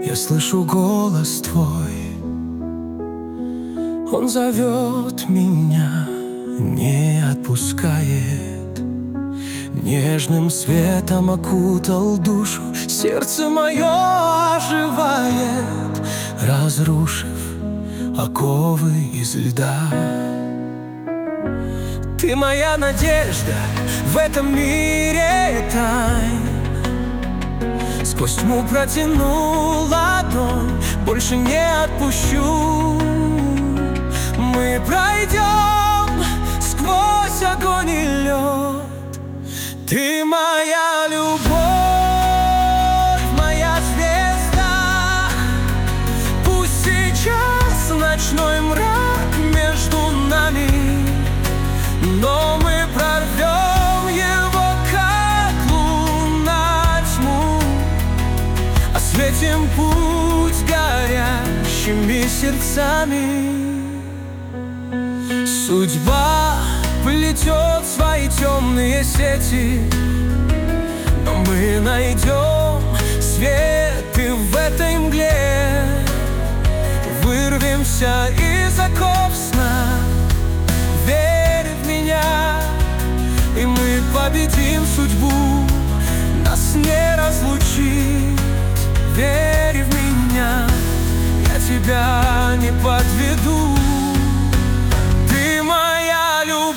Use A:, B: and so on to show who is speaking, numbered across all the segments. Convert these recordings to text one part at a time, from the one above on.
A: Я слышу голос твой, он зовет меня, не отпускает. Нежным светом окутал душу, сердце мое оживает, разрушив оковы из льда. Ты моя надежда в этом мире тайн. Сквозь тьму протяну ладонь, больше не отпущу. Мы пройдем сквозь огонь и лед. Ты моя любовь, моя звезда. Пусть сейчас ночной мрак между нами, но мы прорвем его, как луна тьму. Осветим путь горящими сердцами. Судьба плетет свои темные сети, но мы найдем свет и в этой мгле вырвемся из оков сна. Верь в меня, и мы победим судьбу, нас не разлучить. Верь в меня, я тебя не подведу. Ты моя любовь,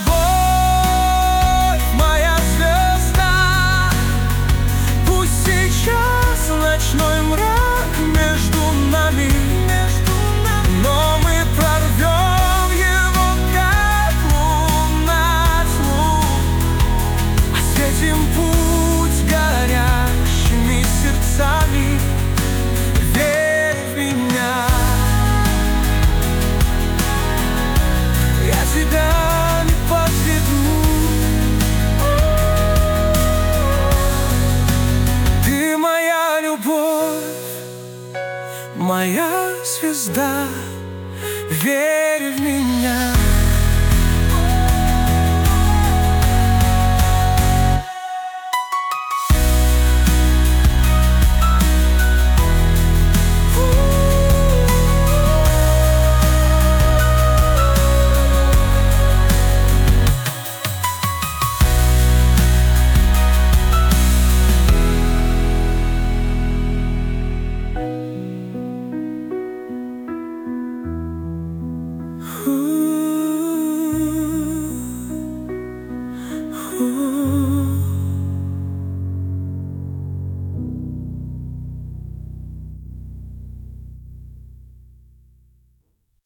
A: моя звезда. Пусть сейчас ночной мрак между нами, но мы прорвем его, как луна тьму. Осветим путь горящими сердцами. Верь в меня, я тебя не подведу. Ты моя любовь, моя звезда. Верь в меня.